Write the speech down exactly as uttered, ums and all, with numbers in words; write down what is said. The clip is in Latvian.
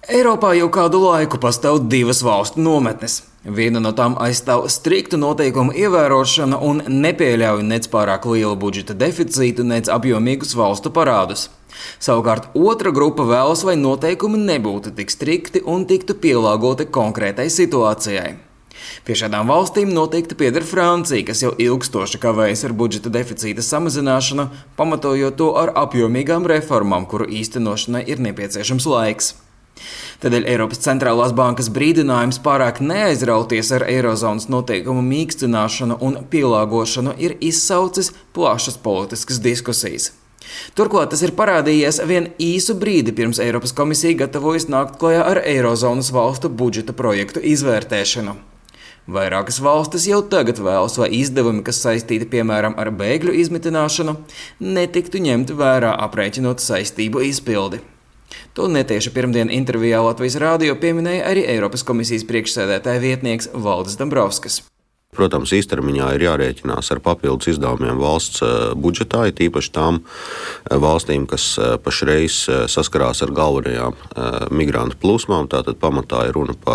Eiropā jau kādu laiku pastāv divas valstu nometnes. Viena no tām aizstāv striktu noteikumu ievērošanu un nepieļauj nec pārāk lielu budžeta deficītu, nec apjomīgus valstu parādus. Savukārt otra grupa vēlas, lai noteikumi nebūtu tik strikti un tiktu pielāgoti konkrētai situācijai. Pie šādām valstīm noteikti pieder Francija, kas jau ilgstoši kavējas ar budžeta deficīta samazināšanu, pamatojot to ar apjomīgām reformām, kuru īstenošanai ir nepieciešams laiks. Tādēļ Eiropas centrālās bankas brīdinājums pārāk neaizrauties ar eirozonas noteikumu mīkstināšanu un pielāgošanu ir izsaucis plašas politiskas diskusijas. Turklāt tas ir parādījies vien īsu brīdi pirms Eiropas komisija gatavojas nākt klajā ar eirozonas valstu budžeta projektu izvērtēšanu. Vairākas valstis jau tagad vēlas, lai izdevumi, kas saistīti piemēram ar bēgļu izmitināšanu, netiktu ņemti vērā aprēķinot saistību izpildi. To netieši pirmdien intervijā Latvijas Rādio pieminēja arī Eiropas komisijas priekšsēdētāja vietnieks Valdis Dombrovskis. Protams, īstermiņā ir jārēķinās ar papildus izdevumiem valsts budžetā, it īpaši tām valstīm, kas pašreiz saskarās ar galvenajām migrantu plūsmām. Tātad pamatā ir runa par